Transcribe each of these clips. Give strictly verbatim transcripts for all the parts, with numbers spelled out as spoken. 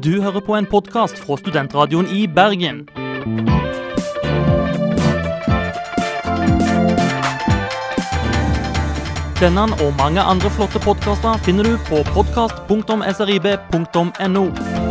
Du hører på en podcast fra Studentradioen i Bergen. Denne og mange andre flotte podcaster finner du på podcast punktum srib punktum no.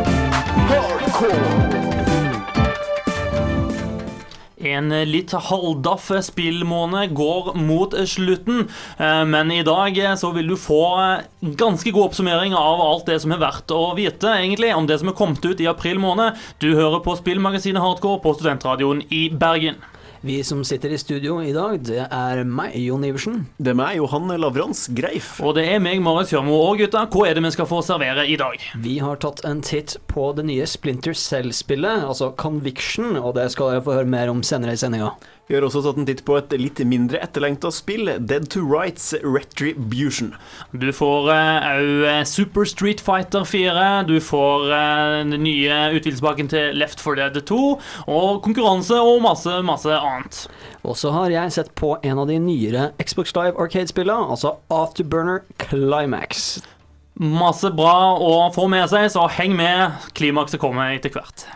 En litt halvdaff spillmåned går mot slutten, men i dag så vil du få ganske god oppsummering av alt det som er verdt å vite, egentlig, om det som er kommet ut i april måned. Du hører på spillmagasinet Hardcore på Studentradioen i Bergen. Vi som sitter i studio i dag, det er meg, Jon Iversen. Det er meg, Johan Lavrans Greif. Og det er meg, Marius Hjørmo. Og gutta, hva er det vi skal få servere i dag? Vi har tatt en titt på det nye Splinter Cell-spillet, altså Conviction, og det skal jeg få høre mer om senere i sendinga. Vi har også tatt en titt på et litt mindre etterlengtet spill, Dead to Rights Retribution. Du får òg uh, Super Street Fighter fire, du får uh, den nye utvidelsespakken til Left four Dead to, og konkurranse og masse, masse annet. Og så har jeg sett på en av de nyere Xbox Live Arcade-spillene, altså Afterburner Climax. Masse bra å få med seg, så heng med, klimakset kommer etter hvert.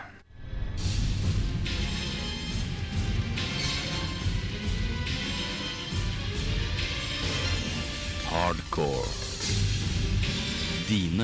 Hardcore. Dine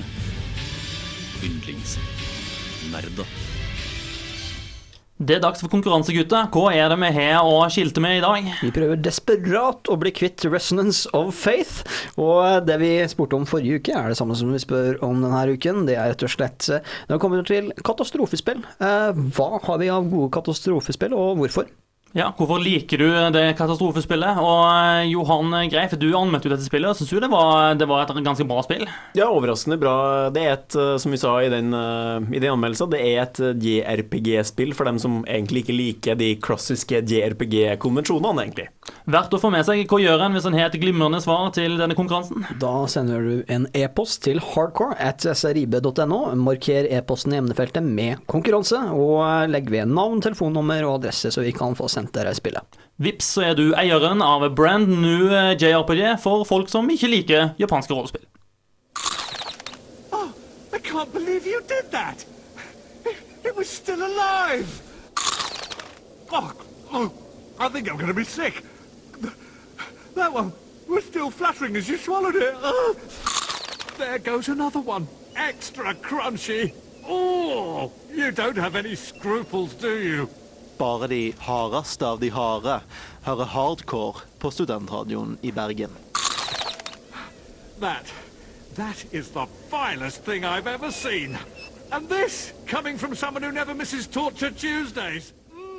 yndlingsnerder. Det er dags for konkurranse, gutta. Hva er det vi har å skilte med i dag? Vi prøver desperat å bli kvitt Resonance of Faith, og det vi spurte om forrige uke er det samme som vi spør om denne uken. Det er rett og slett, når vi kommer til katastrofespill, hva har vi av gode katastrofespill, og hvorfor? Ja, hvorfor liker du det katastrofespillet? Og Johan Greif, du anmeldte jo dette spillet, og synes du det var, det var et ganske bra spill? Ja, overraskende bra. Det er et, som vi sa i den, i den anmeldelsen, det er et J R P G-spill for dem som egentlig ikke liker de klassiske J R P G-konvensjonene, egentlig. Verdt å få med seg. Hva gjør en hvis en har et glimrende svar til denne konkurransen? Da sender du en e-post til hardcore at srib punktum no, marker e-posten i emnefeltet med konkurranse, og legg ved navn, telefonnummer og adresse så vi kan få sendt dere spillet. Vips, så er du eieren av brand new J R P G for folk som ikke liker japanske rollespill. Oh, I can't believe you did that. It, it was still alive. Oh, oh, I think I'm going to be sick. That one was still fluttering as you swallowed it. Oh. There goes another one. Extra crunchy. Oh, you don't have any scruples, do you? Bare de hardeste av de harde hører Hardcore på Studentradioen i Bergen. That, that is the vilest thing I've ever seen. And this, coming from someone who never misses Torture Tuesdays.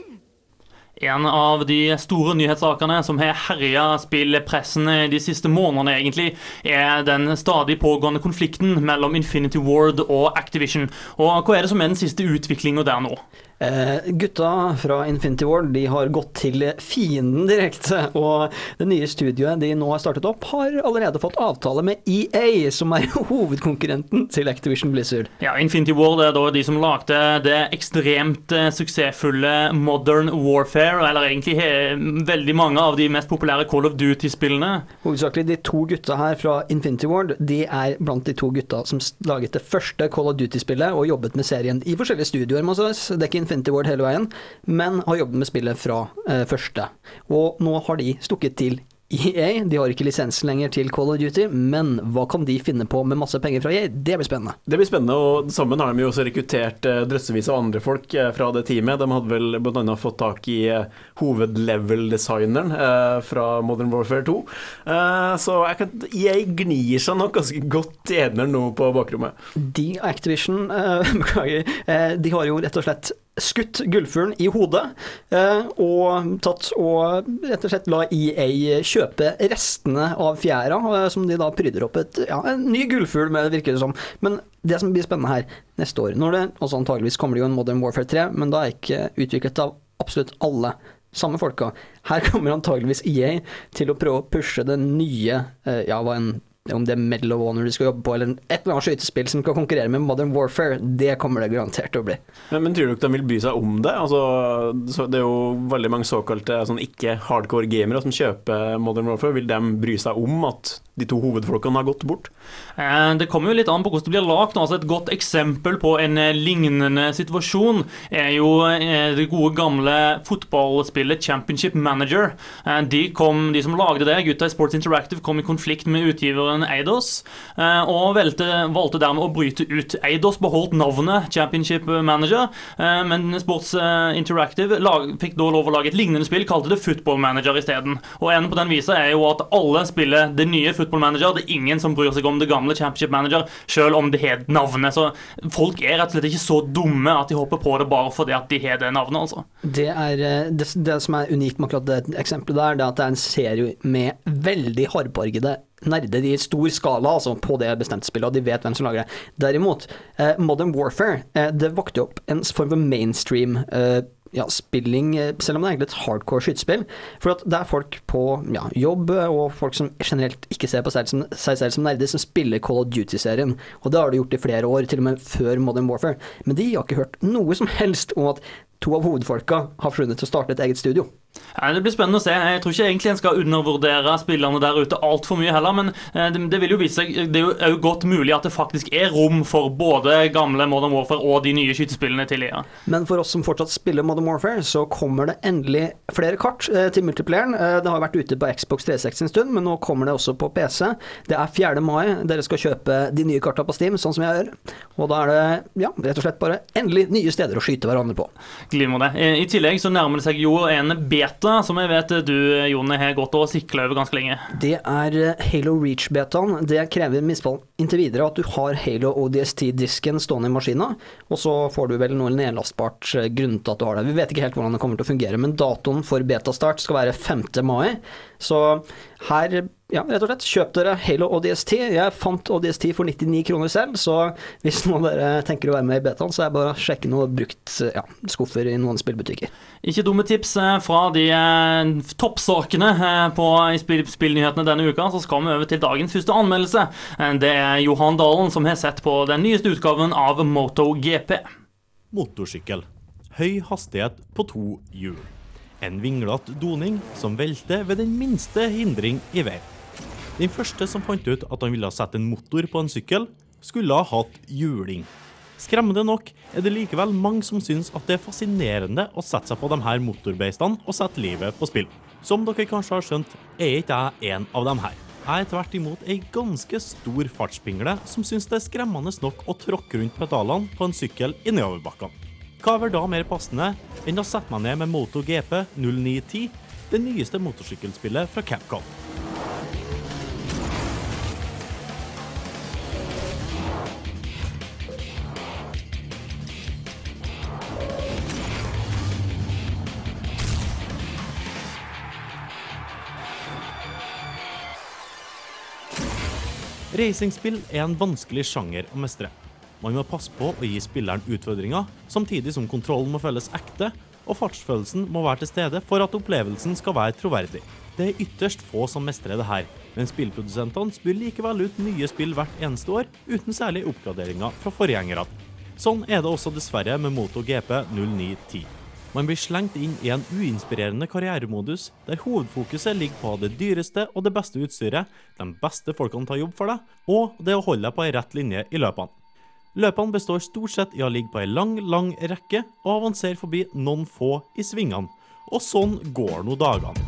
En av de store nyhetssakene som har herjet spillpressen de siste månedene egentlig, er den stadig pågående konflikten mellom Infinity Ward og Activision. Og hva er det som er den siste utviklingen der nå? Eh, gutta fra Infinity Ward, de har gått til fienden direkte, og det nye studioet de nå har startet opp har allerede fått avtale med E A, som er hovedkonkurrenten til Activision Blizzard. Ja, Infinity Ward er da de som lagde det ekstremt suksessfulle Modern Warfare, eller egentlig veldig mange av de mest populære Call of Duty-spillene. Hovedsakelig de to gutta her fra Infinity Ward, de er blant de to gutta som laget det første Call of Duty-spillet og jobbet med serien i forskjellige studioer, må sies. Det er ikke Infinity Ward hele veien, men har jobbet med spillet fra eh, første. Og nå har de stukket til E A. De har ikke lisensen lenger til Call of Duty, men hva kan de finne på med masse penger fra E A? Det blir spennende. Det blir spennende, og sammen har de jo også rekruttert eh, drøssevis av andre folk eh, fra det teamet. De hadde vel blant annet fått tak i eh, hovedlevel-designeren eh, fra Modern Warfare to. Eh, så jeg kan, E A gnir seg nok ganske godt i hendene nå på bakrommet. De Activision, eh, beklager, eh, de har jo rett og slett skutt gullfuglen i hodet eh, og tatt og rett og slett la E A kjøpe restene av fjæra, eh, som de da prydder opp et, ja, en ny gullfugl med, virker det som. Men det som blir spennende her neste år, når det, altså antageligvis kommer det jo en Modern Warfare tre, men da er ikke utviklet av absolutt alle samme folka. Her kommer antageligvis E A til å prøve å pushe den nye, eh, ja, hva en om det er Medal of Honor du skal jobbe på, eller et eller annet skytespill som kan konkurrere med Modern Warfare, det kommer det garantert til å bli. Men, men tror du ikke de vil bry seg om det? Altså, så det er jo veldig mange såkalte sånn ikke-hardcore gamere som kjøper Modern Warfare. Vil de bry seg om at de to hovedfolkene har gått bort? Eh, det kommer jo litt an på hvordan det blir lagt. Altså, et godt eksempel på en eh, lignende situasjon er jo eh, det gode gamle fotballspillet Championship Manager. Eh, de, kom, de som lagde det, gutta i Sports Interactive, kom i konflikt med utgiveren Eidos, og velte, valgte dermed å bryte ut. Eidos beholdt navnet Championship Manager, men Sports Interactive lag, fikk da lov å lage et lignende spill, kalte det Football Manager i stedet. Og enden på den viset er jo at alle spiller det nye Football Manager. Det er ingen som bryr seg om det gamle Championship Manager, selv om det har navnet. Så folk er rett og slett ikke så dumme at de hopper på det bare fordi at de har det navnet, altså. Det, er, det, det som er unikt med akkurat det eksempelet der, det er at det er en serie med veldig hardbargede nerder i stor skala, altså på det bestemte spillet, og de vet hvem som lager det. Derimot, eh, Modern Warfare, eh, det vokte opp en form for mainstream eh, ja, spilling, selv om det er egentlig et hardcore skytespill, for at det er folk på ja, jobb, og folk som generelt ikke ser på seg, som, seg selv som nerder, som spiller Call of Duty-serien, og det har de gjort i flere år, til og med før Modern Warfare, men de har ikke hørt noe som helst om at to av hovedfolka har forsvunnet til å starte et eget studio. Ja, det blir spennende å se. Jeg tror ikke egentlig en skal undervurdere spillerne der ute alt for mye heller, men det, det vil jo vise seg, det er jo godt mulig at det faktisk er rom for både gamle Modern Warfare og de nye skytespillene til E A. Men for oss som fortsatt spiller Modern Warfare, så kommer det endelig flere kart eh, til multiplayeren. Eh, det har vært ute på Xbox tre seksti en stund, men nå kommer det også på P C. Det er fjerde mai, dere skal kjøpe de nye kartene på Steam, sånn som jeg gjør. Og da er det, ja, rett og slett bare endelig nye steder å skyte hverandre på. Glimrende. I tillegg så nærmer det seg jo en beta, som jeg vet du, Jon, har gått og siklet over ganske lenge. Det er Halo Reach-betaen. Det krever minstefall inntil videre at du har Halo O D S T-disken stående i maskinen, og så får du vel noe nedlastbart grunn til at du har det. Vi vet ikke helt hvordan det kommer til å fungere, men datoen for betastart skal være femte mai, så her, ja, rett og slett, kjøp dere Halo O D S T. Jeg fant O D S T for nittini kroner selv, så hvis noen av dere tenker å være med i betaen, så er det bare å sjekke noe brukt ja, skuffer i noen spillbutikker. Ikke dumme tips fra de eh, toppsakene eh, på i spill, spillnyhetene denne uka, så skal vi over til dagens første anmeldelse. Det er Johan Dalen som har sett på den nyeste utgaven av MotoGP. Motorsykkel. Høy hastighet på to hjul. En vinglet doning som velter ved den minste hindring i vei. Den første som fant ut at han ville sette en motor på en sykkel, skulle ha hatt hjuling. Skremmende nok er det likevel mange som synes at det er fascinerende å sette seg på de her motorbeistene og sette livet på spill. Som dere kanskje har skjønt, er ikke jeg en av dem her. Jeg er tvert imot en ganske stor fartspingle som synes det er skremmende nok å tråkke rundt pedalene på en sykkel i nedoverbakkene. Hva er vel da mer passende enn å sette meg ned med MotoGP null ni ti, det nyeste motorsykkelspillet fra Capcom. Racingspill er en vanskelig sjanger å mestre. Man må passe på å gi spilleren utfordringer, samtidig som kontrollen må føles ekte, og fartsfølelsen må være til stede for at opplevelsen skal være troverdig. Det er ytterst få som mestrer det her, men spillprodusentene spiller likevel ut nye spill hvert eneste år, uten særlige oppgraderinger fra forgjengerne. Sånn er det også dessverre med MotoGP null ni ti. Man blir slengt inn i en uinspirerende karrieremodus, der hovedfokuset ligger på det dyreste og det beste utstyret, de beste folkene tar jobb for deg, og det å holde deg på en rett linje i løpene. Løpene består stort sett i å ligge på en lang, lang rekke og avansere forbi noen få i svingene. Og sånn går nå dagene.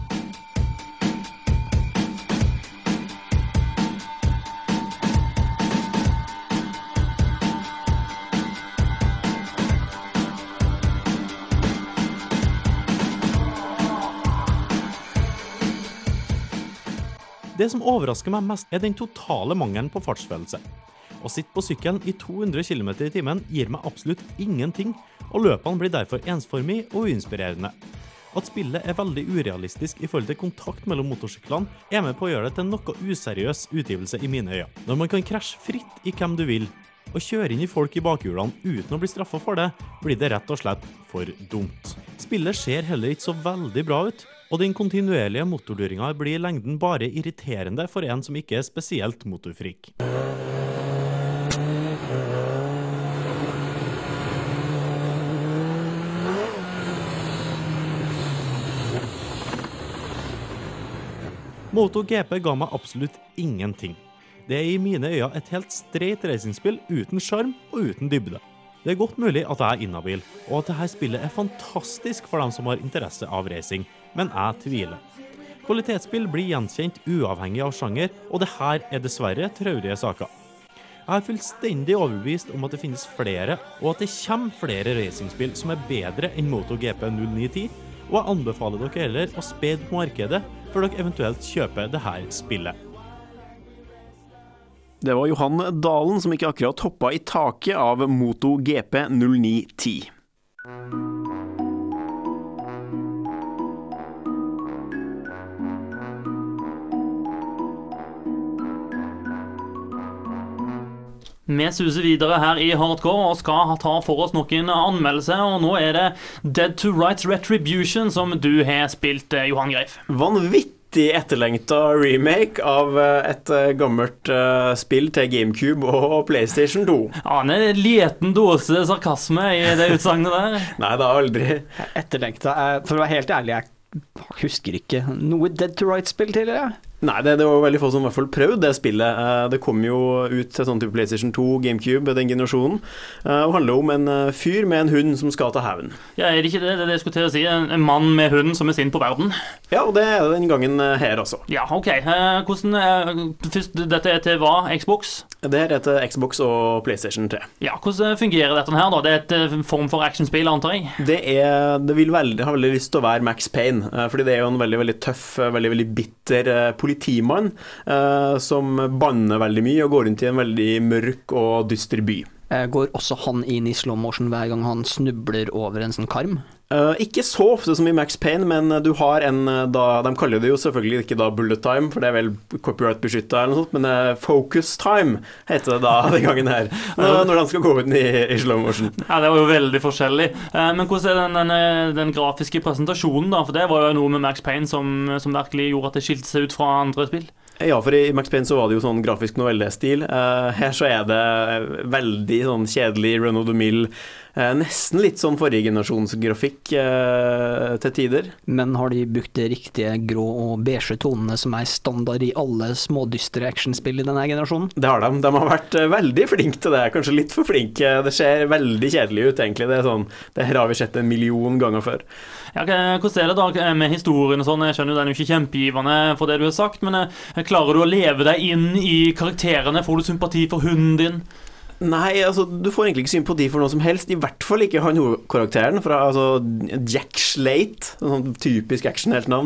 Det som overrasker meg mest er den totale mangelen på fartsfølelse. Å sitte på sykkelen i to hundre kilometer i timen gir meg absolutt ingenting, og løpene blir derfor ensformig og uinspirerende. At spillet er veldig urealistisk i forhold til kontakt mellom motorsyklene, er med på å gjøre det til noe useriøs utgivelse i mine øyne. Når man kan krasje fritt i hvem du vil, og kjøre inn i folk i bakhjulene uten å bli straffet for det, blir det rett og slett for dumt. Spillet ser heller ikke så veldig bra ut, og den kontinuerlige motorduringen blir i lengden bare irriterende for en som ikke er spesielt motorfrik. MotoGP ga meg absolutt ingenting. Det er i mine øyne et helt streit racingspill uten charm og uten dybde. Det er godt mulig at jeg er inhabil, og at dette spillet er fantastisk for dem som har interesse av racing, men jeg tviler. Kvalitetsspill blir gjenkjent uavhengig av sjanger, og det her er dessverre traurige saker. Jeg er fullstendig overbevist om at det finnes flere, og at det kommer flere racingspill som er bedre enn MotoGP null ni ti, og jeg anbefaler dere heller å spede på markedet før dere eventuelt kjøper det her spillet. Det var Johan Dalen som ikke akkurat hoppet i taket av MotoGP null ni ti. Vi suser videre her i Hardcore og skal ta for oss noen anmeldelser, og nå er det Dead to Rights Retribution som du har spilt, Johan Greif. Vanvittig etterlengta remake av et gammelt uh, spill til GameCube og PlayStation to. Ja, det er en liten dose sarkasme i det utsagnet der. Nei, det er aldri. Etterlengta, for å være helt ærlig, jeg husker ikke noe Dead to Rights-spill tidligere. Nei, det, det var veldig få som i hvert fall prøvde det spillet. Det kom jo ut til sånn type PlayStation to, GameCube, den generasjonen, og handler om en fyr med en hund som skal ta hevn. Ja, er det ikke det? Det er det jeg skulle til å si. En mann med hund som er sint på verden. Ja, og det er det den gangen her også. Ja, ok. Hvordan, først, dette er til hva? Xbox? Det her er til Xbox og PlayStation tre. Ja, hvordan fungerer dette her da? Det er et form for actionspill, antar jeg? Det er, det vil veldig, har veldig lyst til å være Max Payne, fordi det er jo en veldig, veldig tøff, veldig, veldig bitter politimann eh, som banner veldig mye og går rundt i en veldig mørk og dyster by. Går også han inn i slow motion hver gang han snubler over en sånn karm? Uh, ikke så ofte som i Max Payne, men du har en da, de kaller det jo selvfølgelig ikke da bullet time, for det er vel copyright-beskyttet eller noe sånt, men uh, focus time heter det da den gangen her, når, når de skal gå ut i, i slow motion. Ja, det var jo veldig forskjellig. Uh, men hvordan er den, den, den grafiske presentasjonen da? For det var jo noe med Max Payne som, som virkelig gjorde at det skilte seg ut fra andre spill. Ja, for i Max Payne så var det jo sånn grafisk novelle-stil. Uh, her så er det veldig sånn kjedelig run of the mill, uh, nesten litt sånn forrige generasjonsgrafikk uh, til tider. Men har de brukt de riktige grå og beige tonene som er standard i alle smådystre actionspill i denne generasjonen? Det har de. De har vært uh, veldig flinke til det, kanskje litt for flinke. Det ser veldig kjedelig ut egentlig. Det er sånn, det her har vi sett en million ganger før. Ja, hvordan er det da med historien og sånn? Jeg skjønner jo den er jo ikke kjempegivende for det du har sagt, men uh, klarer du å leve deg inn i karakterene? Får du sympati for hunden din? Nei, altså, du får egentlig ikke sympati for noe som helst, i hvert fall ikke han hovedkarakteren fra, altså, Jack Slate, sånn typisk actionheltnavn,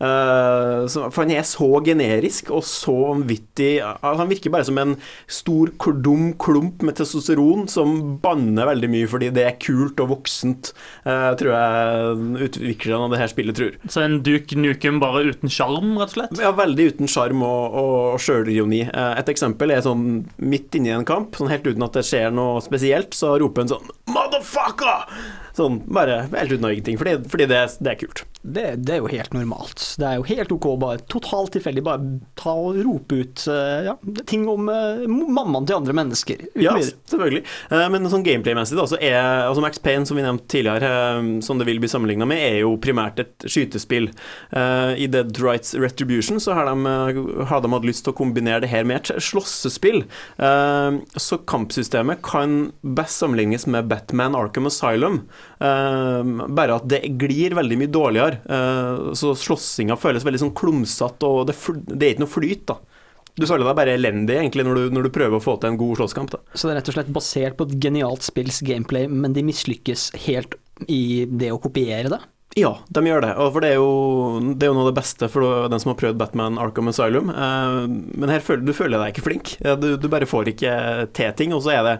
uh, for han er så generisk og så vanvittig, altså, han virker bare som en stor dum klump med testosteron som banner veldig mye fordi det er kult og voksent, uh, tror jeg utviklerne av det her spillet tror. Så en Duke Nukem bare uten charm, rett og slett? Ja, veldig uten charm og, og selvironi. Uh, et eksempel er sånn midt inne i en kamp, sånn helt uten at det skjer noe spesielt, så roper en sånn motherfucker! Sånn, bare helt uten ingenting, fordi, fordi det, det er kult. Det, det er jo helt normalt. Det er jo helt ok å bare totalt tilfeldig bare ta og rope ut uh, ja, ting om uh, mammaen til andre mennesker. Ja, selvfølgelig. Uh, men sånn gameplay-messig da, så er altså Max Payne, som vi nevnte tidligere, uh, som det vil bli sammenlignet med, er jo primært et skytespill. Uh, I Dead to Rights Retribution så har de, uh, har de hatt lyst til å kombinere det her med et slåssespill. Uh, så kampsystemet kan best sammenlignes med Batman Arkham Asylum, uh, bare at det glir veldig mye dårligere. Uh, så slåssinga føles veldig sånn klumsatt, og det, det er ikke noe flyt da. Du føler deg bare elendig egentlig når du, når du prøver å få til en god slåsskamp da. Så det er rett og slett basert på et genialt spills gameplay, men de mislykkes helt i det å kopiere det? Ja, de gjør det, og for det er jo, det er jo noe av det beste for den som har prøvd Batman Arkham Asylum, uh, men her føler du føler deg ikke flink, du, du bare får ikke til ting, og så er det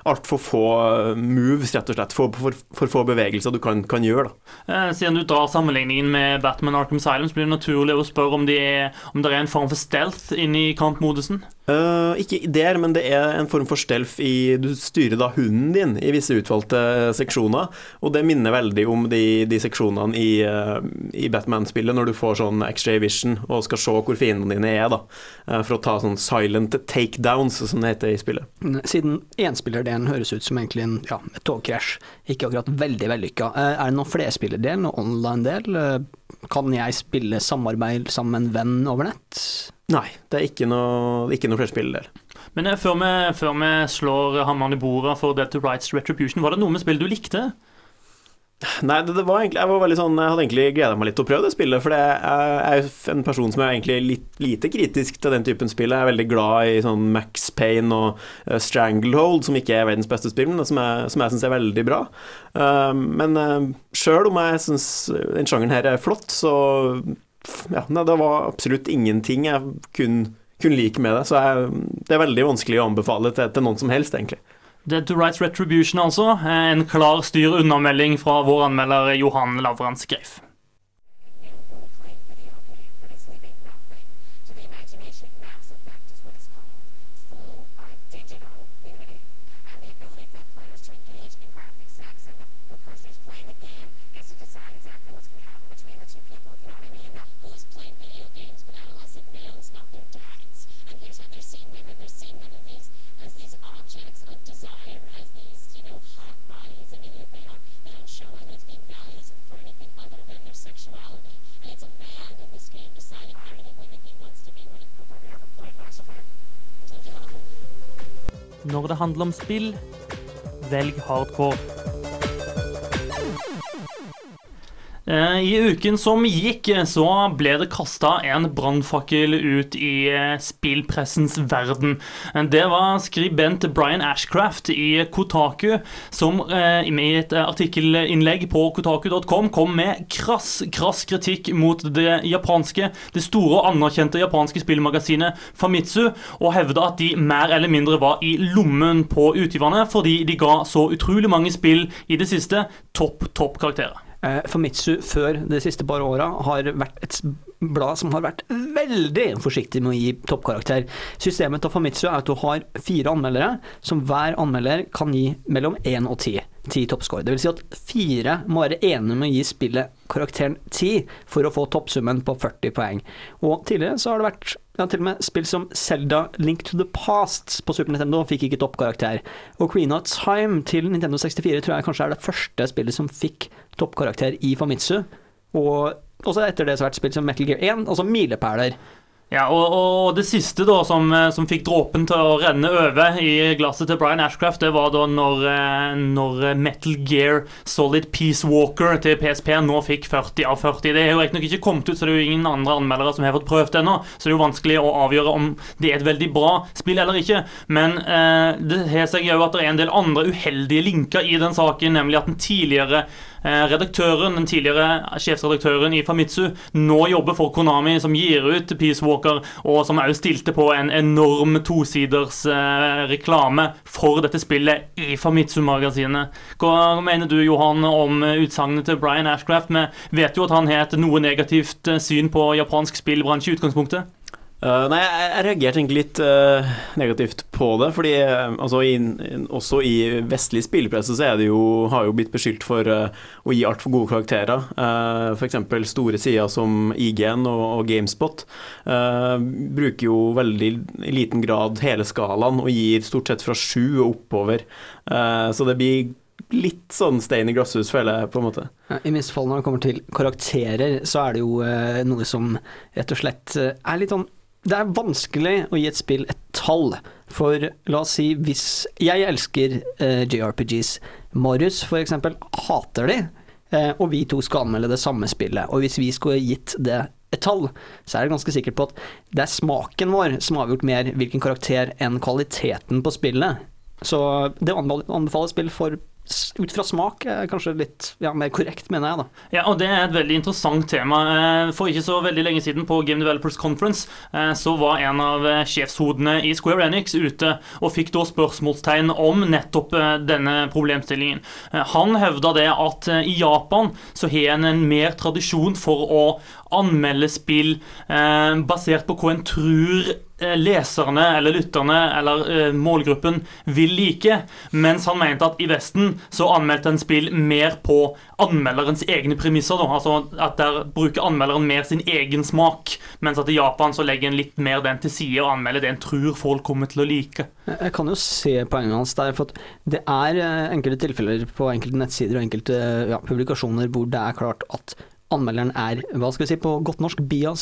alt for få moves, rett og slett, for, for, for få bevegelser du kan, kan gjøre da. Eh, siden du drar sammenligningen med Batman Arkham Asylum, så blir det naturlig å spørre om det er, om det er en form for stealth inn i kampmodusen? Uh, ikke der, men det er en form for stealth i, du styrer da hunden din i visse utvalgte seksjoner, og det minner veldig om de, de seksjonene i, uh, i Batman-spillet, når du får sånn X-ray vision og skal se hvor fiendene dine er da, uh, for å ta sånn silent takedowns, som det heter i spillet. Siden enspillerdelen høres ut som egentlig en, ja, et togkrasj, ikke akkurat veldig vellykket. Uh, er det noen flerspillerdel, noen online-del? Uh, kan jeg spille samarbeid sammen med en venn over nett? Nei, det er ikke noe, ikke noe flerspill der. Men eh, før, vi, før vi slår hammeren i bordet for Dead to Rights Retribution, var det noe med spill du likte? Nei, det, det var egentlig, jeg var veldig sånn, jeg hadde egentlig gledet meg litt til å prøve det spillet, for det er, jeg er en person som er egentlig litt lite kritisk til den typen spill. Jeg er veldig glad i sånn Max Payne og uh, Stranglehold, som ikke er verdens beste spill, men som jeg, som jeg synes er veldig bra. Uh, men uh, selv om jeg synes den sjangeren her er flott, så ja, nei, det var absolutt ingenting jeg kunne, kunne like med det, så jeg, det er veldig vanskelig å anbefale til, til noen som helst, egentlig. Dead to Rights Retribution, altså. En klar styr-unnamelding fra vår anmelder Johan Lavrans Greif. Når det handler om spill, velg hardcore. I uken som gikk, så ble det kastet en brandfakkel ut i spillpressens verden. Det var skribent Brian Ashcraft i Kotaku, som i et artikkelinnlegg på kotaku punktum com kom med krass, krass kritikk mot det japanske, det store og anerkjente japanske spillmagasinet Famitsu, og hevdet at de mer eller mindre var i lommen på utgiverne, fordi de ga så utrolig mange spill i det siste topp, topp karakterer. Famitsu før de siste par årene har vært et blad som har vært veldig forsiktig med å gi toppkarakter. Systemet til Famitsu er at du har fire anmeldere, som hver anmelder kan gi mellom én og ti. ti toppscore. Det vil si at fire må være enige med å gi spillet karakteren ti for å få toppsummen på førti poeng. Og tidligere så har det vært ja, til og med spill som Zelda Link to the Past på Super Nintendo fikk ikke toppkarakter. Og Queen of Time til Nintendo sekstifire tror jeg kanskje er det første spillet som fikk toppkarakter i Famitsu. Og også etter det så har det vært spill som Metal Gear én, altså milepæler. Ja, og, og det siste da som, som fikk dråpen til å renne over i glasset til Brian Ashcraft, det var da når, når Metal Gear Solid Peace Walker til P S P nå fikk førti av førti. Det er jo riktig nok ikke kommet ut, så det er jo ingen andre anmeldere som har fått prøvd det ennå, så det er jo vanskelig å avgjøre om det er et veldig bra spill eller ikke. Men eh, det har seg jo at det er en del andre uheldige linker i den saken, nemlig at den tidligere redaktøren, den tidligere sjefsredaktøren i Famitsu, nå jobber for Konami, som gir ut Peace Walker, og som også stilte på en enorm tosiders eh, reklame for dette spillet i Famitsu-magasinet. Hva mener du, Johan, om utsagnet til Brian Ashcraft? Vi vet jo at han har et noe negativt syn på japansk spillbransje i utgangspunktet. Uh, nei, jeg, jeg reagerte egentlig litt uh, negativt på det, fordi uh, altså, i, også i vestlig spillpresse så er det jo, har jo blitt beskyldt for uh, å gi alt for gode karakterer. Uh, for eksempel store sider som I G N og, og GameSpot uh, bruker jo veldig i liten grad hele skalaen og gir stort sett fra sju og oppover. Uh, så det blir litt sånn stein i glasshus, føler jeg på en måte. I minst fall når det kommer til karakterer, så er det jo uh, noe som rett og slett uh, er litt sånn. Det er vanskelig å gi et spill et tall, for la oss si, hvis jeg elsker uh, J R P Gs, Marius for eksempel hater de, uh, og vi to skal anmelde det samme spillet, og hvis vi skulle gitt det et tall, så er det ganske sikkert på at det er smaken vår som har avgjort mer hvilken karakter enn kvaliteten på spillet. Så det anbefaler spill for ut fra smak er kanskje litt ja, mer korrekt, mener jeg da. Ja, og det er et veldig interessant tema. For ikke så veldig lenge siden på Game Developers Conference så var en av sjefshodene i Square Enix ute og fikk da spørsmålstegn om nettopp denne problemstillingen. Han hevda det at i Japan så har en en mer tradisjon for å anmelde spill eh, basert på hva en tror leserne eller lytterne eller eh, målgruppen vil like, mens han mente at i Vesten så anmeldte en spill mer på anmelderens egne premisser, da. Altså at der bruker anmelderen mer sin egen smak, mens at i Japan så legger en litt mer den til side og anmelder det en tror folk kommer til å like. Jeg kan jo se poenget hans der, for at det er enkelte tilfeller på enkelte nettsider og enkelte ja, publikasjoner hvor det er klart at anmelderen er, hva skal vi si på godt norsk, bias,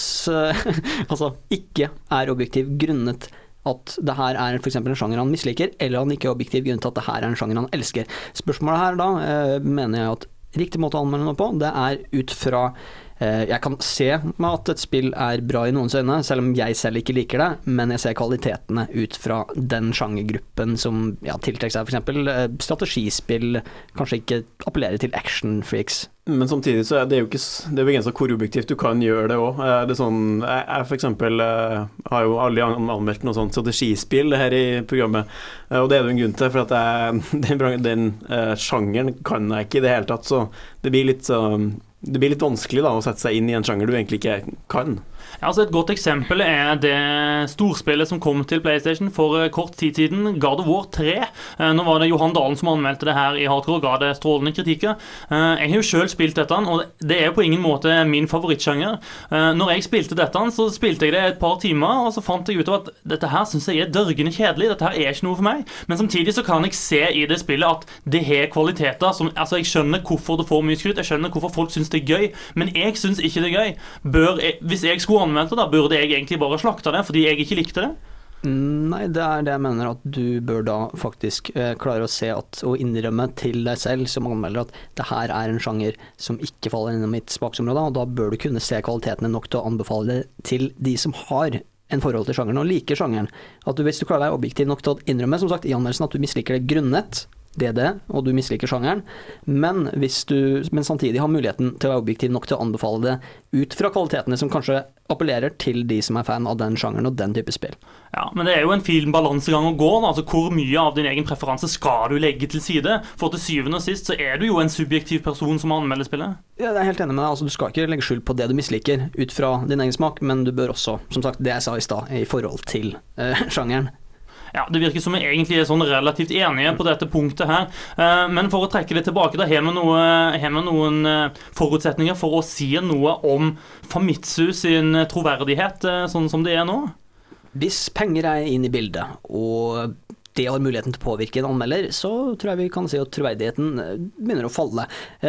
altså ikke er objektiv grunnet at det her er for eksempel en sjanger han misliker, eller han ikke er objektiv grunnet at det her er en sjanger han elsker. Spørsmålet her da, eh, mener jeg at riktig måte å anmelde noe på, det er ut fra eh, jeg kan se med at et spill er bra i noens øyne, selv om jeg selv ikke liker det, men jeg ser kvalitetene ut fra den sjangergruppen som ja, tiltrekker seg for eksempel eh, strategispill, kanskje ikke appellerer til action freaks. Men samtidig så er det jo ikke det er begrenset hvor objektivt du kan gjøre det også. Det er sånn, jeg, jeg for eksempel har jo aldri anmeldt noe sånt strategispill her i programmet, og det er det en grunn til, for at jeg, den, den uh, sjangeren kan jeg ikke i det hele tatt, så det blir litt, uh, det blir litt vanskelig da, å sette seg inn i en sjanger du egentlig ikke kan. Ja, altså et godt eksempel er det storspillet som kom til PlayStation for kort tid siden, God of War tre. Nå var det Johan Dalen som anmeldte det her i Hardcore, ga det strålende kritikker. Jeg har jo selv spilt dette, og det er jo på ingen måte min favorittsjanger. Når jeg spilte dette, så spilte jeg det et par timer, og så fant jeg ut av at dette her synes jeg er dørgende kjedelig, dette her er ikke noe for meg. Men samtidig så kan jeg se i det spillet at det har kvaliteter, som, altså jeg skjønner hvorfor det får mye skryt, jeg skjønner hvorfor folk synes det er gøy, men jeg synes ikke det er gøy. Bør jeg, hvis jeg skulle anmeldte da, burde jeg egentlig bare slakta det, fordi jeg ikke likte det? Nei, det er det jeg mener, at du bør da faktisk eh, klare å se at, og innrømme til deg selv som anmelder at det her er en sjanger som ikke faller inn i mitt smaksområde, og da bør du kunne se kvalitetene nok til å anbefale det til de som har en forhold til sjangeren og liker sjangeren. At du, hvis du klarer deg objektiv nok til å innrømme, som sagt, i anmeldelsen at du misliker det grunnet det er det, og du misliker sjangeren, men, hvis du, men samtidig har muligheten til å være objektiv nok til å anbefale det ut fra kvalitetene som kanskje appellerer til de som er fan av den sjangeren og den type spill. Ja, men det er jo en fin balansegang å gå, da. Altså hvor mye av din egen preferanse skal du legge til side, for til syvende og sist så er du jo en subjektiv person som anmelder spillet. Ja, jeg er helt enig med deg, altså du skal ikke legge skjul på det du misliker ut fra din egen smak, men du bør også, som sagt, det jeg sa i sted, i forhold til uh, sjangeren. Ja, det virker som vi egentlig er sånn relativt enige på dette punktet her. Men for å trekke det tilbake, da har vi, noe, har vi noen forutsetninger for å si noe om Famitsu sin troverdighet, sånn som det er nå? Hvis penger er inn i bildet, og det har muligheten til å påvirke en anmelder, så tror jeg vi kan si at troverdigheten begynner å falle.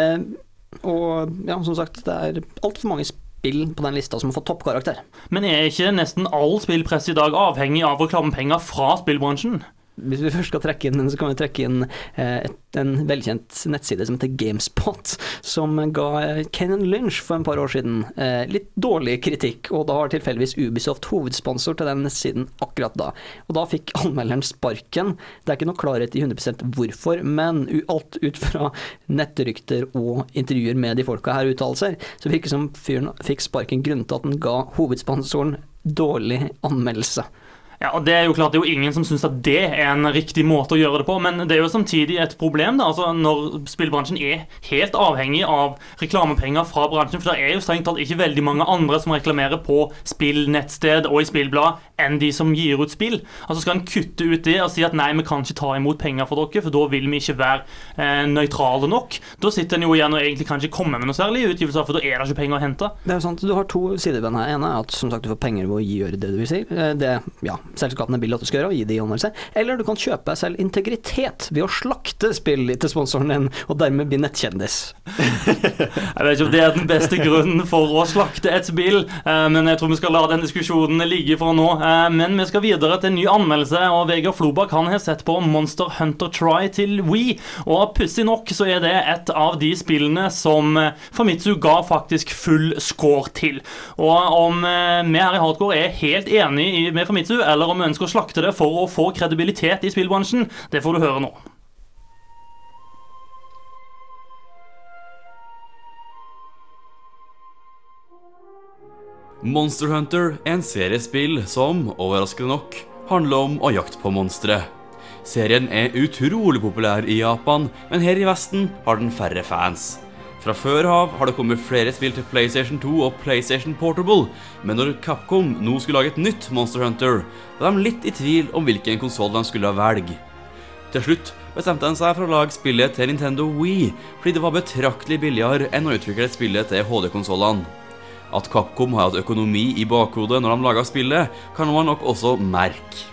Og ja, som sagt, det er alt for mange spill på den lista som har fått toppkarakter. Men er ikke nesten all spillpress i dag avhengig av reklamepenger fra spillbransjen? Hvis vi først skal trekke inn, så kan vi trekke inn eh, et, en velkjent nettside som heter GameSpot, som ga Ken Lynch for en par år siden eh, litt dårlig kritikk, og da var tilfeldigvis Ubisoft hovedsponsor til den nettsiden akkurat da. Og da fikk anmelderen sparken. Det er ikke noe klarhet i hundre prosent hvorfor, men alt ut fra nettrykter og intervjuer med de folka her uttalelser, så virker som fyren fikk sparken grunnet at den ga hovedsponsoren dårlig anmeldelse. Ja, og det er jo klart, det er jo ingen som synes at det er en riktig måte å gjøre det på, men det er jo samtidig et problem da, altså når spillbransjen er helt avhengig av reklamepenger fra bransjen, for det er jo strengt tatt ikke veldig mange andre som reklamerer på spill, nettsted og i spillblad enn de som gir ut spill. Altså skal en kutte ut det og si at nei, vi kan ikke ta imot penger for dere, for da vil vi ikke være eh, nøytrale nok. Da sitter en jo igjen og egentlig kan ikke komme med noe særlig utgivelser, for da er det ikke penger å hente. Det er jo sant, du har to sider ved denne. En er at som sagt du får penger ved å gjøre det du vil si. Det, ja, selskapene vil at du skal gjøre og gi det i anmeldelse. Eller du kan kjøpe selv integritet ved å slakte spill til sponsoren din, og dermed bli nettkjendis. Jeg vet ikke om det er den beste grunnen for å slakte et spill, men jeg tror vi skal la den diskusjonen ligge for nå. Men vi skal videre til en ny anmeldelse, og Vegard Flobak han har sett på Monster Hunter Tri til Wii, og pussig nok så er det et av de spillene som Famitsu ga faktisk full score til. Og om vi her i Hardcore er helt enige med Famitsu, eller om vi ønsker å slakte det for å få kredibilitet i spillbransjen, det får du høre nå. Monster Hunter er en seriespill som, overraskende nok, handler om å jakte på monstre. Serien er utrolig populær i Japan, men her i Vesten har den færre fans. Fra før av har det kommet flere spill til PlayStation to og PlayStation Portable, men når Capcom nå skulle lage et nytt Monster Hunter, var de litt i tvil om hvilken konsol de skulle velge. Til slutt bestemte de seg for å lage spillet til Nintendo Wii, fordi det var betraktelig billigere enn å utvikle spillet til H D-konsolene. At Capcom har hatt økonomi i bakhodet når de laget spillet, kan man nok også merke.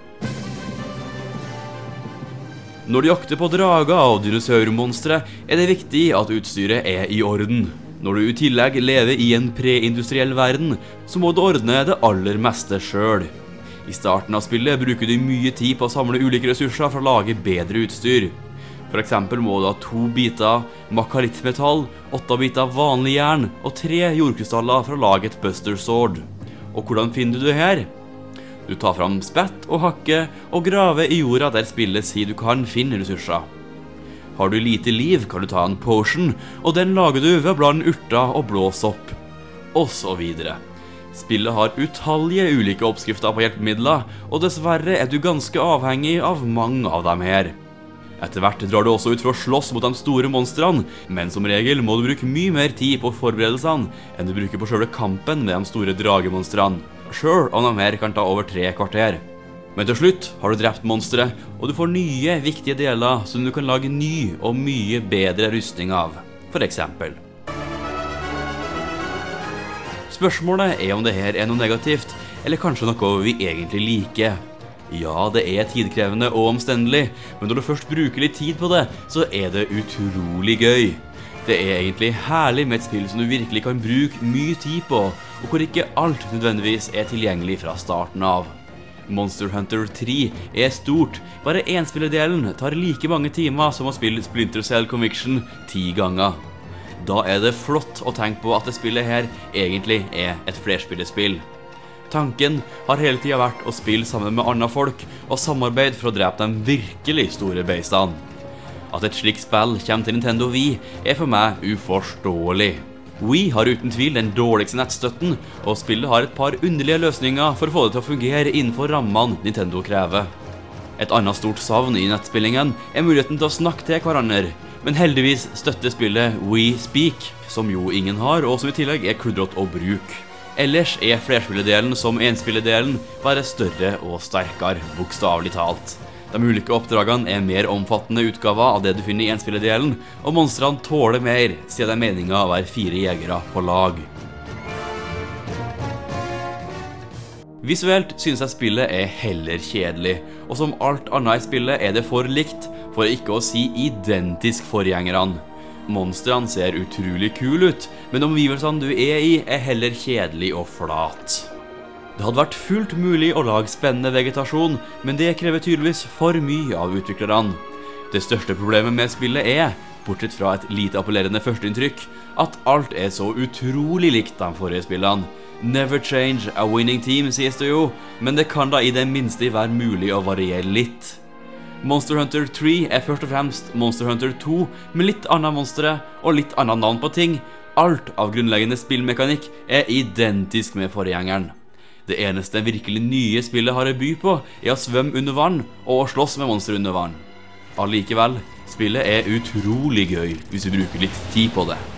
Når du jakter på drager og dinosaurmonstre, er det viktig at utstyret er i orden. Når du i tillegg lever i en preindustriell verden, så må du ordne det aller meste selv. I starten av spillet bruker du mye tid på å samle ulike ressurser for å lage bedre utstyr. For eksempel må du ha to biter makalittmetall, åtte biter vanlig jern og tre jordkrystaller for å lage et Buster Sword. Og hvordan finner du det her? Du tar fram spett og hakke og graver i jorda der spillet sier du kan finne ressurser. Har du lite liv, kan du ta en potion, og den lager du ved å blande urter og blå sopp, og så videre. Spillet har utallige ulike oppskrifter på hjelpemidler, og dessverre er du ganske avhengig av mange av dem her. Etter hvert drar du også ut for å slåss mot de store monstrene, men som regel må du bruke mye mer tid på forberedelsene enn du bruker på selve kampen med de store dragemonstrene, selv om de her kan ta over tre kvarter. Men til slutt har du drept monsteret, og du får nye viktige deler som du kan lage ny og mye bedre rustning av, for eksempel. Spørsmålet er om det her er noe negativt, eller kanskje noe vi egentlig liker. Ja, det er tidkrevende og omstendelig, men når du først bruker litt tid på det, så er det utrolig gøy. Det er egentlig herlig med et spill som du virkelig kan bruke mye tid på, og hvor ikke alt nødvendigvis er tilgjengelig fra starten av. Monster Hunter tre er stort, bare enspillerdelen tar like mange timer som å spille Splinter Cell Conviction ti ganger. Da er det flott å tenke på at det spillet her egentlig er et flerspillerspill. Tanken har hele tiden vært å spille sammen med andre folk og samarbeide for å drepe de virkelig store beistene. At et slikt spill kommer til Nintendo Wii er for meg uforståelig. Wii har uten tvil den dårligste nettstøtten, og spillet har et par underlige løsninger for å få det til å fungere innenfor rammene Nintendo krever. Et annet stort savn i nettspillingen er muligheten til å snakke til hverandre, men heldigvis støtter spillet Wii Speak, som jo ingen har, og som i tillegg er kludret å bruke. Ellers er flerspilledelen som enspilledelen bare større og sterkere, bokstavelig talt. De ulike oppdragene er mer omfattende utgaver av det du finner i enspilledelen, og monstrene tåler mer, siden det er meningen å være fire jegere på lag. Visuelt synes jeg spillet er heller kjedelig, og som alt annet i spillet er det for likt, for ikke å si identisk forgjengerne. Monstrene ser utrolig kul ut, men omgivelsene du er i er heller kjedelig og flat. Det hadde vært fullt mulig å lage spennende vegetasjon, men det krever tydeligvis for mye av utviklerne. Det største problemet med spillet er, bortsett fra et lite appellerende førsteinntrykk, at alt er så utrolig likt de forrige spillene. Never change a winning team, sies det jo, men det kan da i det minste være mulig å variere litt. Monster Hunter tre er først og fremst Monster Hunter to med litt annet monstre og litt annet navn på ting. Alt av grunnleggende spillmekanikk er identisk med forgjengeren. Det eneste virkelig nye spillet har å by på er å svømme under vann og å slåss med monster under vann. Allikevel, spillet er utrolig gøy hvis du bruker litt tid på det.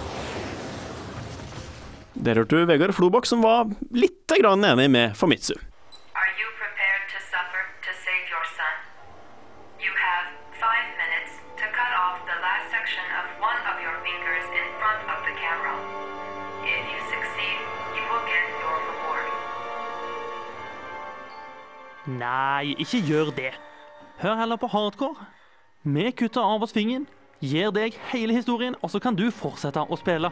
Der hørte du Vegard Flobak som var litt grann enig med Famitsu. Are you prepared to suffer to save your son? You have five minutes to cut off the last section of one of your fingers in front of the camera. If you succeed, you will get your reward. Nei, ikke gjør det. Hør heller på Hardcore. Vi kutter av oss fingeren, gir deg hele historien, og så kan du fortsette å spille.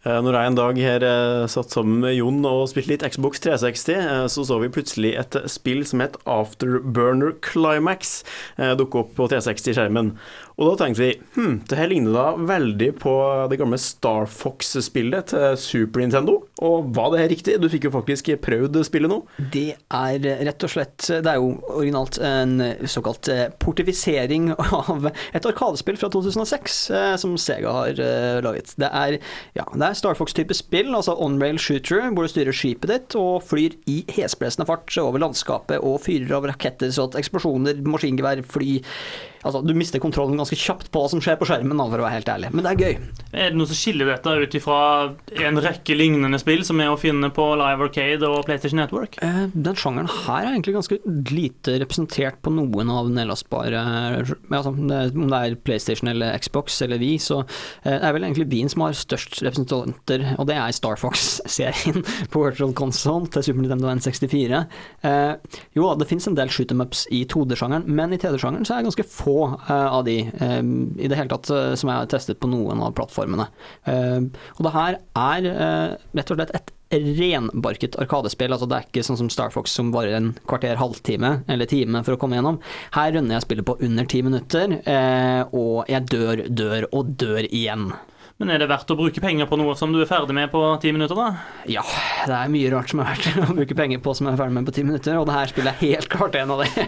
Når jeg en dag her satt sammen med Jon og spilte litt Xbox tre seksti, så så vi plutselig et spill som het Afterburner Climax dukke opp på tre seksti-skjermen. Og da tenkte vi, hm, det her ligner da veldig på det gamle Star Fox-spillet til Super Nintendo. Og var det her riktig? Du fikk jo faktisk prøvd spillet nå. Det er rett og slett, det er jo originalt en såkalt portifisering av et arkadespill fra to tusen og seks som Sega har laget. Det er, ja, det er Star Fox-type spill, altså on-rail shooter, hvor du styrer skipet ditt og flyr i hesblesende fart over landskapet og fyrer av raketter, så at eksplosjoner, maskingevær, fly, altså du mister kontrollen ganske kjapt på hva som skjer på skjermen, for å være helt ærlig. Men det er gøy. Er det noe som skiller dette ut ifra en rekke lignende spill som er å finne på Live Arcade og PlayStation Network? Eh, den sjangeren her er egentlig ganske lite representert på noen av nedlastbare, altså, om det er PlayStation eller Xbox eller Wii, så eh, det er vel egentlig Wien som har størst representanter, og det er Star Fox-serien på Virtual Console til Super Nintendo N sekstifire. Eh, jo, det finnes en del shoot 'em ups i to D-sjangeren, men i tre D-sjangeren så er det ganske få av de i det hele tatt som jeg har testet på noen av plattformene. Og det her er rett og slett et renbarket arkadespill, altså det er ikke sånn som Star Fox som varer en kvarter, halvtime eller time for å komme gjennom. Her rønner jeg spillet på under ti minutter, og jeg dør, dør og dør igjen. Men er det verdt å bruke penger på noe som du er ferdig med på ti minutter da? Ja, det er mye rart som er verdt å bruke penger på som jeg er ferdig med på ti minutter, og det her spillet er helt klart en av det.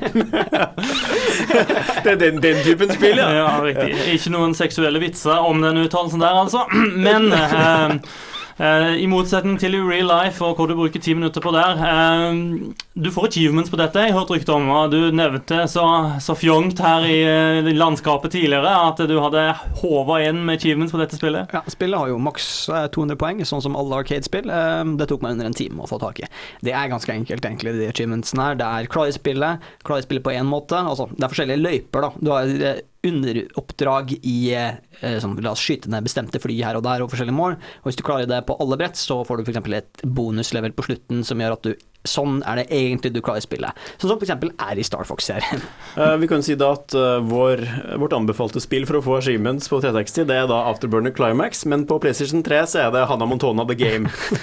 Det er den, den typen spill, ja. Ja, riktig. Ikke noen seksuelle vitser om den uttalelsen der, altså. Men eh, eh, i motsetning til i real life, og hvor du bruker ti minutter på der, eh, du får achievements på dette, jeg har hørt rykte om, og du nevnte så, så fjongt her i, i landskapet tidligere, at du hadde håvet inn med achievements på dette spillet. Ja, spillet har jo maks to hundre poeng, sånn som alle arcade-spill. Det tok meg under en time å få tak i. Det er ganske enkelt, egentlig, de achievementsene her. Det er klare spillet, klare spillet på en måte, altså, det er forskjellige løyper da. Du har underoppdrag i, sånn, la oss skyte ned bestemte fly her og der og forskjellige mål, og hvis du klarer det på alle brett, så får du for eksempel et bonuslevel på slutten som gjør at du sånn er det egentlig du klarer spillet. Sånn som for eksempel er i Star Fox-serien. Uh, vi kan si da at uh, vår, vårt anbefalte spill for å få achievements på tre seksti, det er da Afterburner Climax, men på PlayStation tre så er det Hannah Montana The Game.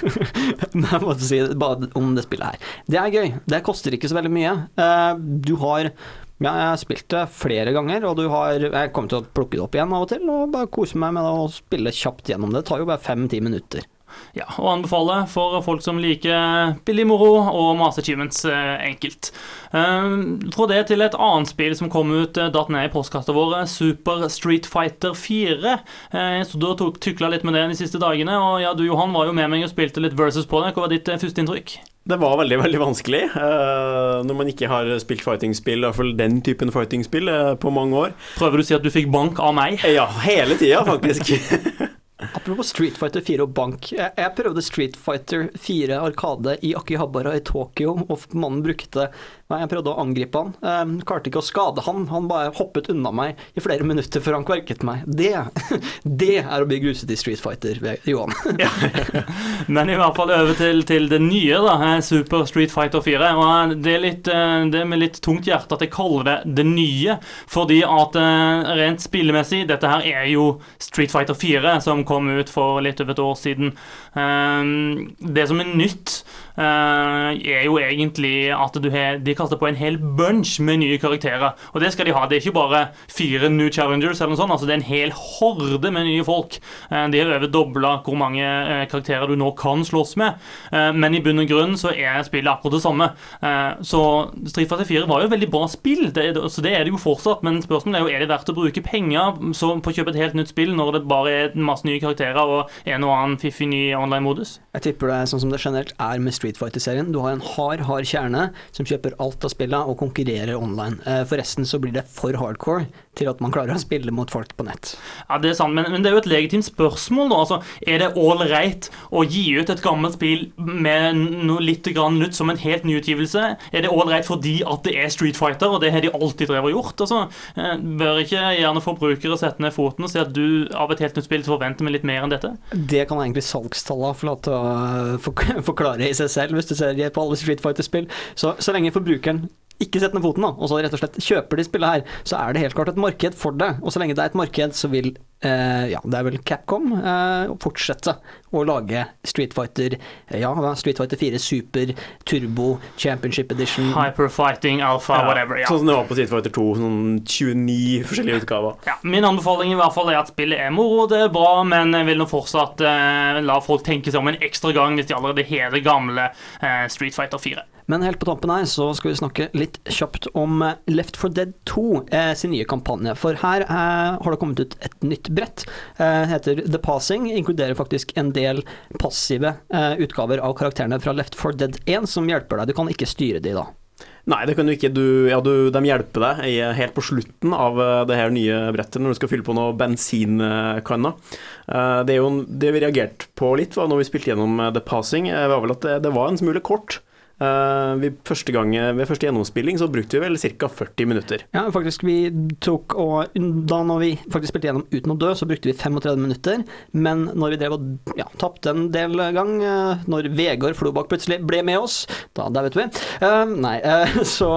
Jeg må si bare om det spillet her. Det er gøy. Det koster ikke så veldig mye. Uh, du har Ja, jeg har spilt det flere ganger, og du har, jeg kommer til å plukke det opp igjen av og til, og bare kose meg med det og spille kjapt gjennom det. Det tar jo bare fem-ti minutter. Ja, og anbefale for folk som liker billig moro og masse achievements eh, enkelt. Eh, fra det til et annet spill som kom ut, eh, datt ned i postkastet vår, Super Street Fighter fire. Eh, så da tok tykla litt med det de siste dagene, og ja, du Johan var jo med meg og spilte litt versus på det. Hva var ditt eh, første inntrykk? Det var veldig, veldig vanskelig uh, når man ikke har spilt fighting-spill, i hvert fall den typen fighting-spill uh, på mange år. Prøver du å si at du fikk bank av meg? Ja, hele tiden faktisk. Apropos Street Fighter fire og bank. Jeg, jeg prøvde Street Fighter fire arkade i Akihabara i Tokyo, og mannen brukte Nei, jeg prøvde å angripe han. Um, klarte ikke å skade han. Han bare hoppet unna meg i flere minutter før han kverket meg. Det, det er å bli gruset i Street Fighter, Johan. Ja. Men i hvert fall over til, til det nye, da, Super Street Fighter fire. Og det er, litt, det er med litt tungt hjerte at jeg kaller det det nye, fordi at rent spillemessig, dette her er jo Street Fighter fire, som kom ut for litt over et år siden. Um, det som er nytt, uh, er jo egentlig at du har, de kaster på en hel bunch med nye karakterer, og det skal de ha. Det er ikke bare fire new challengers eller noe sånt, altså det er en hel horde med nye folk. Uh, de har over doblet hvor mange uh, karakterer du nå kan slåss med, uh, men i bunn og grunn så er spillet akkurat det samme. Uh, så Street Fighter fire var jo veldig bra spill, det, så det er det jo fortsatt, men spørsmålet er jo, er det verdt å bruke penger så, på å kjøpe et helt nytt spill når det bare er en masse nye karakterer og en og annen fiffig ny online-modus? Jeg tipper det er sånn som det generelt er med Street Fighter-serien. Du har en hard, hard kjerne som kjøper alt av spillet og konkurrerer online. Forresten så blir det for hardcore til at man klarer å spille mot folk på nett. Ja, det er sant, men, men det er jo et legitimt spørsmål da. Altså, er det all right å gi ut et gammelt spill med noe litt grann nytt som en helt ny utgivelse? Er det all right fordi at det er Street Fighter, og det har de alltid drevet og gjort? Altså, bør ikke gjerne forbrukere sette ned foten og si at du av et helt nytt spill forventer meg litt mer enn dette? Det kan egentlig salgstallet få lov til å forklare i seg selv, hvis du ser på alle Street Fighter-spill. Så, så lenge forbrukeren ikke setter ned foten da, og så rett og slett kjøper de spillet her, så er det helt klart et marked for det, og så lenge det er et marked, så vil eh, ja, det er vel Capcom, eh, å fortsette å lage Street Fighter, ja, Street Fighter fire Super, Turbo, Championship Edition. Hyperfighting, Alpha, Ja, whatever. Ja. Sånn som det var på Street Fighter to, sånn tjueni forskjellige utgaver. Ja, min anbefaling i hvert fall er at spillet er moro, det er bra, men jeg vil nå fortsatt eh, la folk tenke seg om en ekstra gang hvis de allerede har det gamle eh, Street Fighter fire. Men helt på tampen her så skal vi snakke litt kjapt om Left four Dead to eh, sin nye kampanje. For her eh, har det kommet ut et nytt brett. Eh, heter The Passing, inkluderer faktisk en del passive eh, utgaver av karakterene fra Left four Dead one som hjelper deg. Du kan ikke styre de da. Nei, det kan du ikke. Du, ja, du, de hjelper deg i, helt på slutten av det her nye brettet, når du skal fylle på noe bensinkanner. Eh, det er jo det vi reagerte på litt da, når vi spilte gjennom The Passing, var vel at det, det var en smule kort. Uh, vi første gang, ved første gjennomspilling så brukte vi vel ca. førti minutter. Ja, faktisk vi tok og da når vi faktisk spilte gjennom uten å dø så brukte vi femogtredve minutter, men når vi drev og ja, tappte en del gang uh, når Vegard Flobak plutselig ble med oss, da, der vet vi uh, nei, uh, så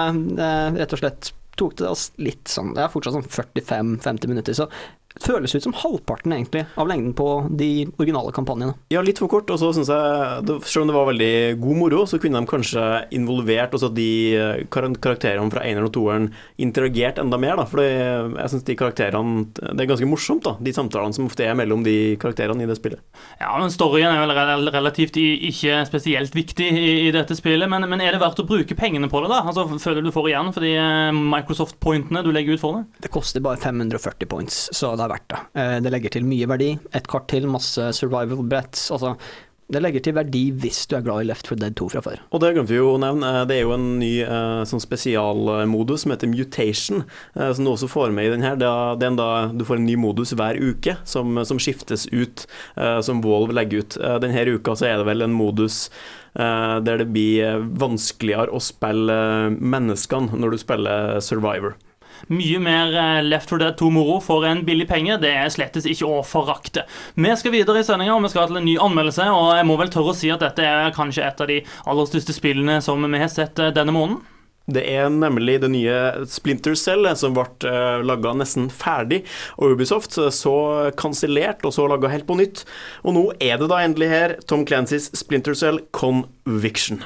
uh, rett og slett tok det oss litt sånn, det er fortsatt sånn førtifem til femti minutter, så det føles ut som halvparten egentlig av lengden på de originale kampanjene. Ja, litt for kort, og så synes jeg, selv om det var veldig god moro, så kunne de kanskje involvert også de karakterene fra eneren og toeren interagert enda mer, da, for jeg synes de karakterene, det er ganske morsomt da, de samtalene som ofte er mellom de karakterene i det spillet. Ja, men storyen er vel rel relativt ikke spesielt viktig i, i dette spillet, men, men er det verdt å bruke pengene på det da? Altså, føler du får igjen for de Microsoft-pointene du legger ut for det? Det koster bare fem hundre og førti points, så det er verdt det. Det legger til mye verdi, et kart til, masse survival brett, altså det legger til verdi hvis du er glad i Left four Dead to fra før. Og det glemte vi jo å nevne, det er jo en ny eh, sånn spesialmodus som heter Mutation, eh, som du også får med i den her. Det er en da du får en ny modus hver uke som, som skiftes ut, eh, som Valve legger ut. Eh, denne uka så er det vel en modus eh, der det blir vanskeligere å spille menneskene når du spiller Survivor. Mye mer Left four Dead to-moro for en billig penge, det er slettes ikke å forakte. Vi skal videre i sendingen, og vi skal til en ny anmeldelse, og jeg må vel tørre å si at dette er kanskje et av de aller største spillene som vi har sett denne måneden. Det er nemlig det nye Splinter Cell som ble uh, laget nesten ferdig, og Ubisoft så kansellert og så laget helt på nytt. Og nå er det da endelig her Tom Clancy's Splinter Cell Conviction.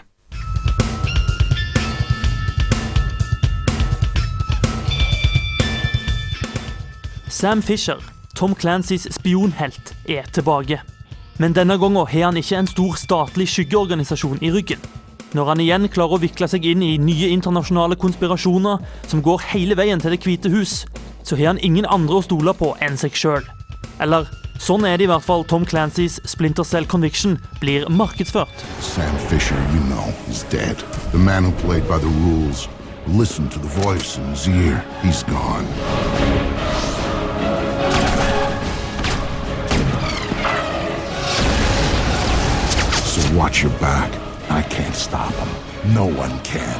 Sam Fisher, Tom Clancy's spionhelt, er tilbake. Men denne gangen har han ikke en stor statlig skyggeorganisasjon i ryggen. Når han igjen klarer å vikle seg inn i nye internasjonale konspirasjoner som går hele veien til Det hvite hus, så har han ingen andre å stole på enn seg selv. Eller, sånn er det i hvert fall Tom Clancy's Splinter Cell Conviction blir markedsført. Sam Fisher, you know, is dead. The man who played by the rules. Listen to the voice in his ear. He's gone. Watch your back. I can't stop him. No one can.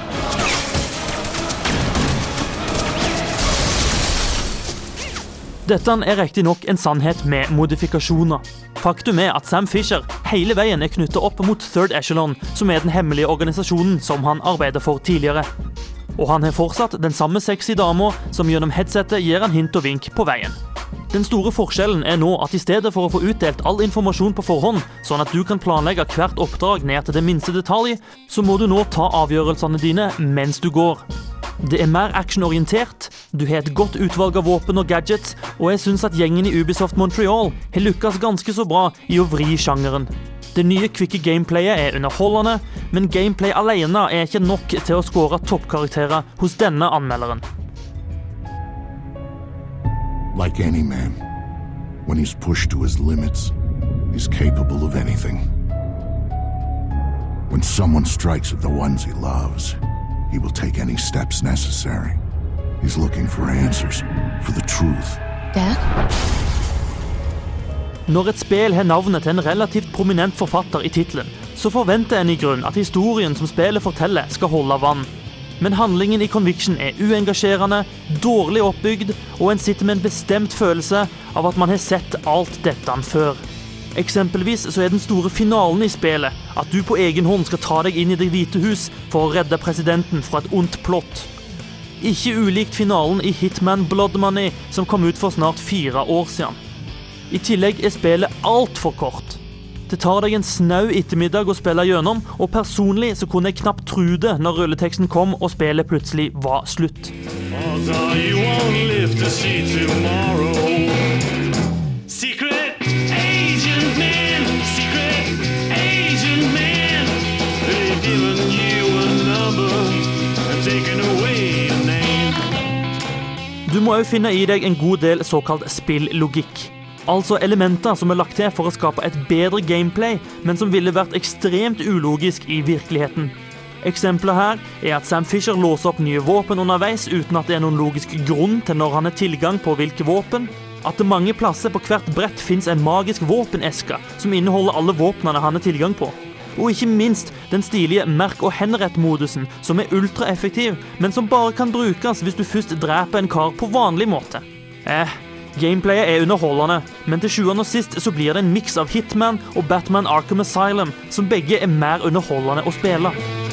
Dette er riktig nok en sannhet med modifikasjoner. Faktum er at Sam Fisher hele veien er knyttet opp mot Third Echelon, som er den hemmelige organisasjonen som han arbeider for tidligere. Og han har fortsatt den samme sexy dama som gjennom headsetet gir han hint og vink på veien. Den store forskjellen er nå at i stedet for å få utdelt all informasjon på forhånd, sånn at du kan planlegge hvert oppdrag ned til det minste detalj, så må du nå ta avgjørelsene dine mens du går. Det er mer actionorientert, du har et godt utvalg av våpen og gadgets, og jeg synes at gjengen i Ubisoft Montreal har lykkes ganske så bra i å vri sjangeren. Det nye quicke gameplayet er underholdende, men gameplay alene er ikke nok til å score toppkarakterer hos denne anmelderen. Like any man, when he's pushed to his limits, he's capable of anything. When someone strikes at the ones he loves, he will take any steps necessary. He's looking for answers, for the truth. Dad? Når et spill har navnet til en relativt prominent forfatter i titlen, så forventer en i grunn at historien som spillet forteller skal holde vann. Men handlingen i Conviction er uengasjerende, dårlig oppbygd, og en sitter med en bestemt følelse av at man har sett alt dette før. Eksempelvis så er den store finalen i spillet at du på egen hånd skal ta deg inn i Det hvite hus for å redde presidenten fra et ondt plott. Ikke ulikt finalen i Hitman Blood Money, som kom ut for snart fire år siden. I tillegg er spillet alt for kort. Det tar deg en snau ettermiddag å spille gjennom, og personlig så kunne jeg knapt tro det når rulleteksten kom og spillet plutselig var slutt. Secret agent man, secret agent man, they've given you a number and taken away a name. Du må jo finne i deg en god del såkalt spilllogikk. Altså elementer som er lagt til for å skape et bedre gameplay, men som ville vært ekstremt ulogisk i virkeligheten. Eksempler her er at Sam Fisher låser opp nye våpen underveis uten at det er noen logisk grunn til når han har tilgang på hvilke våpen, at det mange plasser på hvert brett finnes en magisk våpeneske som inneholder alle våpnene han har tilgang på, og ikke minst den stilige merk- og henrett-modusen som er ultraeffektiv, men som bare kan brukes hvis du først dreper en kar på vanlig måte. Eh, Gameplayet er underholdende, men til sjuende og sist så blir det en mix av Hitman og Batman Arkham Asylum, som begge er mer underholdende å spille.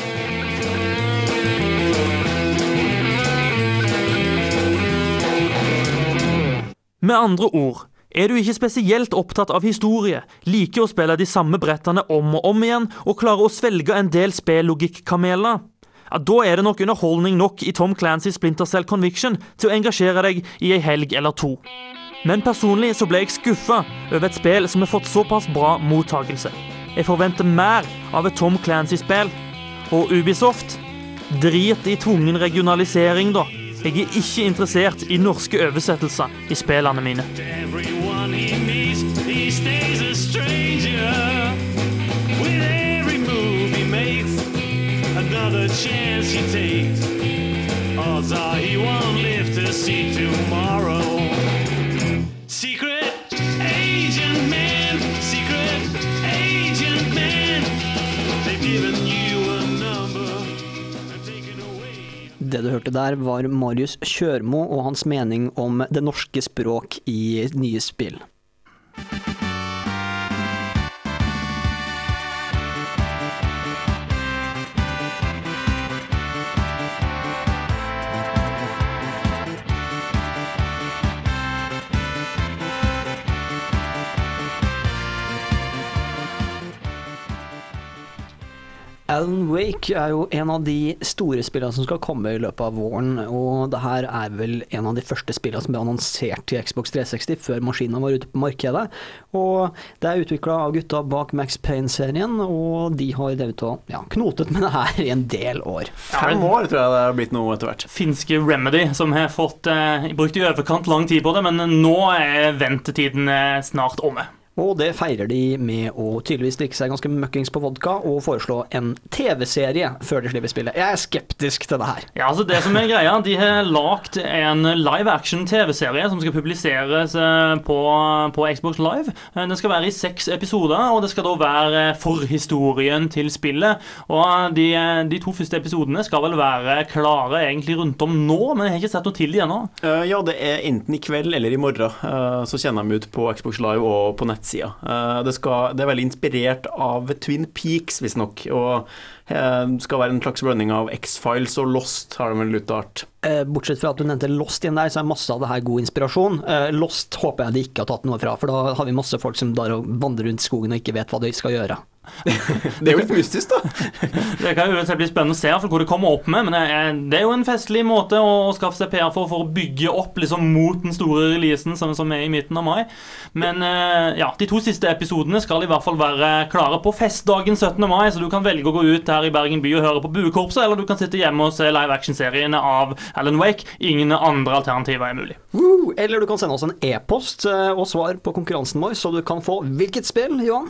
Med andre ord, er du ikke spesielt opptatt av historie, liker å spille de samme brettene om og om igjen, og klarer å svelge en del spillogikk-kameler, ja, da er det nok underholdning nok i Tom Clancy's Splinter Cell Conviction til å engasjere deg i en helg eller to. Men personlig så ble jeg skuffet over et spill som har fått såpass bra mottagelse. Jeg forventer mer av et Tom Clancy-spill. Og Ubisoft, drit i tvungen regionalisering da. Jeg er ikke interessert i norske oversettelser i spillene mine. Everyone he meets, he stays a stranger. With every move he makes, another chance he takes. Odds are he won't live to see tomorrow. Secret agent man, secret agent man, they've given you a number and taken away. Det du hørte der var Marius Kjørmo og hans mening om det norske språk i nye spill. Alan Wake er jo en av de store spillene som skal komme i løpet av våren, og det her er vel en av de første spillene som ble annonsert til Xbox tre seksti før maskinen var ute på markedet. Og det er utviklet av gutta bak Max Payne-serien, og de har drevet og ja, knotet med det her i en del år. Fem år tror jeg det har blitt noe etter hvert. Finske Remedy, som har fått eh, brukt i overkant lang tid på det, men nå er ventetiden eh, snart omme. Og det feirer de med å tydeligvis drikke seg ganske møkkings på vodka og foreslå en tv-serie før de slipper spillet. Jeg er skeptisk til det her. Ja, altså det som er greia, de har lagt en live-action tv-serie som skal publiseres på, på Xbox Live. Den skal være i seks episoder, og det skal da være forhistorien til spillet. Og de, de to første episodene skal vel være klare egentlig rundt om nå, men jeg har ikke sett noe til de ennå. Uh, ja, det er enten i kveld eller i morgen, uh, så kjenner de ut på Xbox Live og på nett. Det, skal, det er veldig inspirert av Twin Peaks, visstnok, og det skal være en slags blanding av X-Files og Lost, har de vel uttalt. Bortsett fra at du nevnte Lost igjen der, så er masse av det her god inspirasjon. Lost håper jeg de ikke har tatt noe fra, for da har vi masse folk som der vandrer rundt skogen og ikke vet hva de skal gjøre. Det er jo litt mystisk da. Det kan jo bli spennende å se for hvor det kommer opp med, men det er jo en festlig måte å skaffe seg P R for, for å bygge opp liksom mot den store releasen som, som er i midten av mai. Men ja, de to siste episodene skal i hvert fall være klare på festdagen syttende mai, så du kan velge å gå ut her i Bergen by og høre på Buekorpset, eller du kan sitte hjemme og se live-action-seriene av Alan Wake. Ingen andre alternativer er mulig. Woo! Eller du kan sende oss en e-post og svar på konkurransen vår, så du kan få hvilket spill, Johan?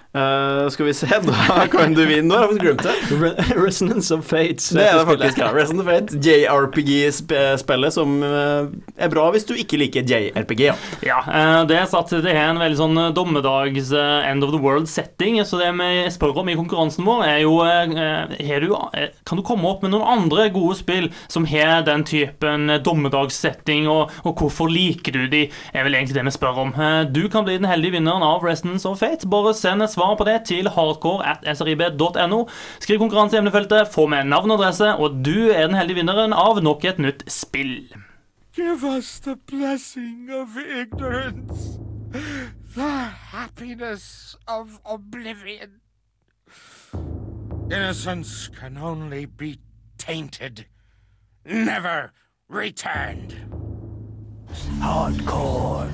Uh, skal vi se, da kan du vinne. Nå har jeg glemt det. Re- Resonance of Fate. Det er det faktisk, ja. Resonance of Fate, J R P G-spillet som uh, er bra hvis du ikke liker J R P G. Ja, ja uh, det er satt det er en veldig sånn dommedags uh, end of the world setting, så det vi spør om i konkurransen vår er jo uh, er du, uh, kan du komme opp med noen andre gode spill som har den typen dommedagssetting, og, og hvorfor liker du de, er vel egentlig det vi spør om. Uh, du kan bli den heldige vinneren av Resonance of Fate. Bare send et svar svar på det til hardcore at srib dot no. Skriv konkurranse i emnefeltet, få med navn og adresse, og du er den heldige vinneren av nok et nytt spill. Give us the blessing of ignorance, the happiness of oblivion. Innocence can only be tainted, never returned. Hardcore.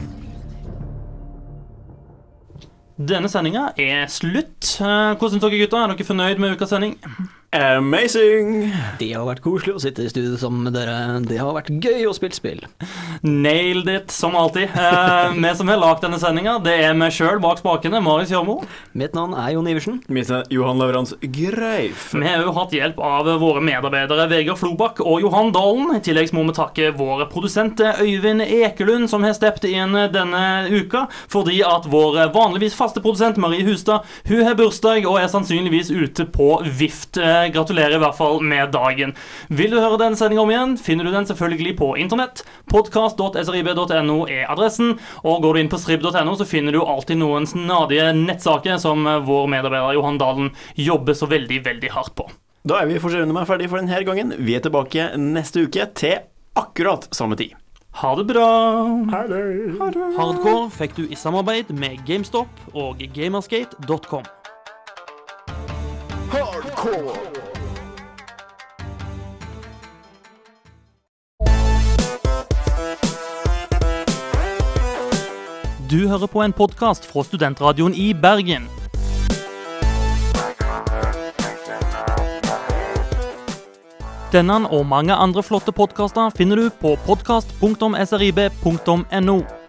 Denne sendingen er slutt. Hvordan synes dere, gutter? Er dere fornøyd med ukas sending? Amazing! Det har vært koselig å sitte i studio sammen med dere. Det har vært gøy å spille spill. Nailed it, som alltid. Eh, vi som har lagt denne sendingen, det er meg selv bak spakene, Marius Hjørmo. Mitt navn er Jon Iversen. Mitt er Johan Lavrans Greif. Vi har jo hatt hjelp av våre medarbeidere Vegard Flobak og Johan Dalen. I tillegg må vi takke våre produsenter Øyvind Ekelund, som har steppet inn denne uka, fordi at vår vanligvis faste produsent Marie Hustad, hun har bursdag og er sannsynligvis ute på vift. Gratulerer i hvert fall med dagen. Vil du høre denne sendingen om igjen, finner du den selvfølgelig på internett. podcast dot srib dot no er adressen, og går du inn på srib dot no så finner du alltid noen snadige nettsaker som vår medarbeider Johan Dalen jobber så veldig, veldig hardt på. Da er vi forsøgende med ferdig for denne gangen. Vi er tilbake neste uke til akkurat samme tid. Ha det bra! Ha det! Hardcore fikk du i samarbeid med GameStop og gamersgate dot com. Hardcore! Du hører på en podcast fra Studentradioen i Bergen. Denne og mange andre flotte podcaster finner du på podcast punktum srib punktum no.